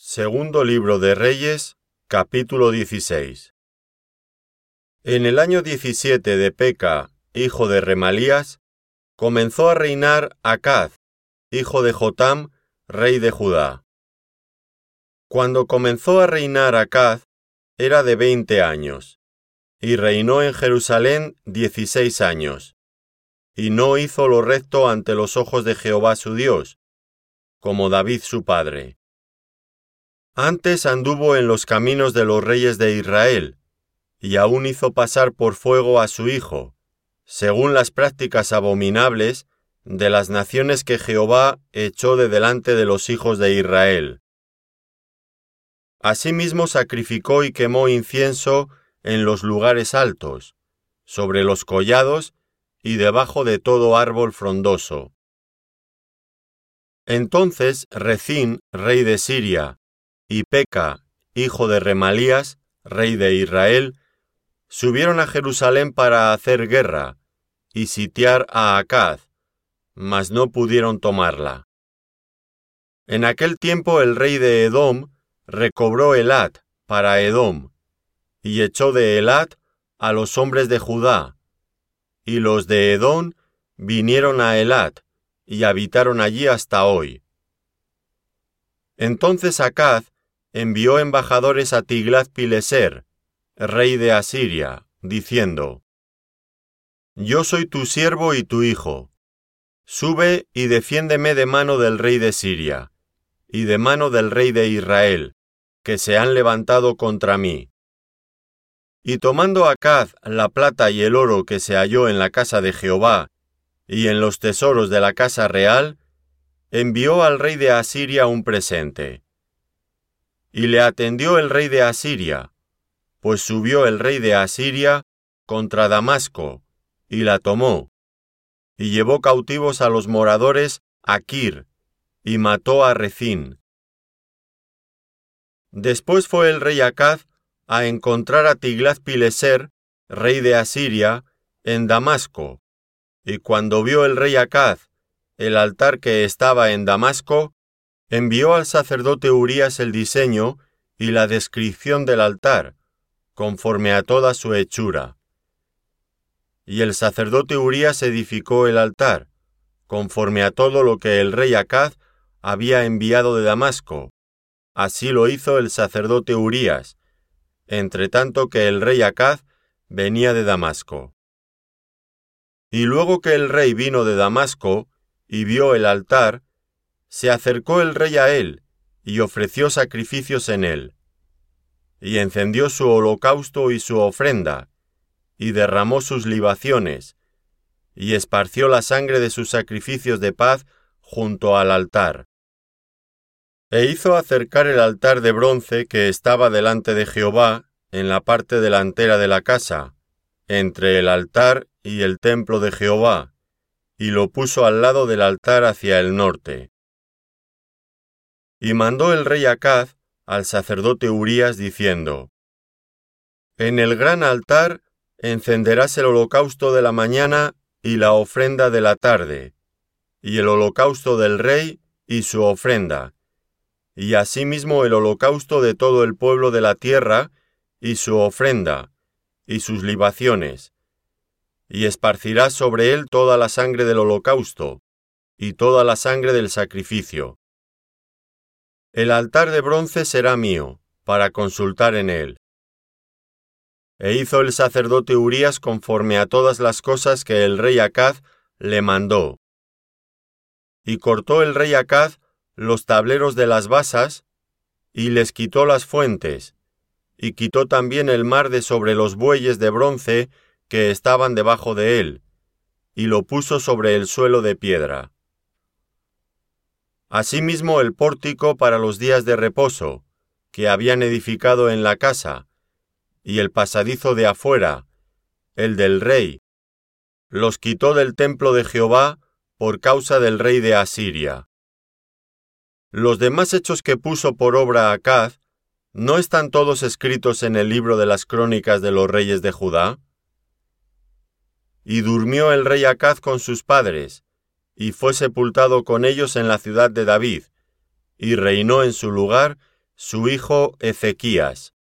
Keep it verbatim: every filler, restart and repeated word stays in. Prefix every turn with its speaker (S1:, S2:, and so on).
S1: Segundo libro de Reyes, capítulo dieciséis. En el año diecisiete de Peca, hijo de Remalías, comenzó a reinar Acaz, hijo de Jotam, rey de Judá. Cuando comenzó a reinar Acaz, era de veinte años, y reinó en Jerusalén dieciséis años, y no hizo lo recto ante los ojos de Jehová su Dios, como David su padre. Antes anduvo en los caminos de los reyes de Israel, y aún hizo pasar por fuego a su hijo, según las prácticas abominables de las naciones que Jehová echó de delante de los hijos de Israel. Asimismo sacrificó y quemó incienso en los lugares altos, sobre los collados y debajo de todo árbol frondoso. Entonces Rezín, rey de Siria, y Peca, hijo de Remalías, rey de Israel, subieron a Jerusalén para hacer guerra y sitiar a Acaz, mas no pudieron tomarla. En aquel tiempo el rey de Edom recobró Elat para Edom, y echó de Elat a los hombres de Judá, y los de Edom vinieron a Elat, y habitaron allí hasta hoy. Entonces Acaz envió embajadores a Tiglat-Pileser, rey de Asiria, diciendo: Yo soy tu siervo y tu hijo. Sube y defiéndeme de mano del rey de Siria, y de mano del rey de Israel, que se han levantado contra mí. Y tomando Acaz la plata y el oro que se halló en la casa de Jehová, y en los tesoros de la casa real, envió al rey de Asiria un presente. Y le atendió el rey de Asiria, pues subió el rey de Asiria contra Damasco, y la tomó, y llevó cautivos a los moradores a Kir, y mató a Rezín. Después fue el rey Acaz a encontrar a Tiglat-Pileser, rey de Asiria, en Damasco, y cuando vio el rey Acaz el altar que estaba en Damasco, envió al sacerdote Urías el diseño y la descripción del altar, conforme a toda su hechura. Y el sacerdote Urías edificó el altar, conforme a todo lo que el rey Acaz había enviado de Damasco. Así lo hizo el sacerdote Urías, entre tanto que el rey Acaz venía de Damasco. Y luego que el rey vino de Damasco y vio el altar, se acercó el rey a él, y ofreció sacrificios en él. Y encendió su holocausto y su ofrenda, y derramó sus libaciones, y esparció la sangre de sus sacrificios de paz junto al altar. E hizo acercar el altar de bronce que estaba delante de Jehová en la parte delantera de la casa, entre el altar y el templo de Jehová, y lo puso al lado del altar hacia el norte. Y mandó el rey Acaz al sacerdote Urías diciendo: En el gran altar encenderás el holocausto de la mañana y la ofrenda de la tarde, y el holocausto del rey y su ofrenda, y asimismo el holocausto de todo el pueblo de la tierra y su ofrenda, y sus libaciones, y esparcirás sobre él toda la sangre del holocausto, y toda la sangre del sacrificio. El altar de bronce será mío, para consultar en él. E hizo el sacerdote Urías conforme a todas las cosas que el rey Acaz le mandó. Y cortó el rey Acaz los tableros de las basas, y les quitó las fuentes, y quitó también el mar de sobre los bueyes de bronce que estaban debajo de él, y lo puso sobre el suelo de piedra. Asimismo el pórtico para los días de reposo, que habían edificado en la casa, y el pasadizo de afuera, el del rey, los quitó del templo de Jehová por causa del rey de Asiria. Los demás hechos que puso por obra Acaz, ¿no están todos escritos en el libro de las crónicas de los reyes de Judá? Y durmió el rey Acaz con sus padres, y fue sepultado con ellos en la ciudad de David, y reinó en su lugar su hijo Ezequías.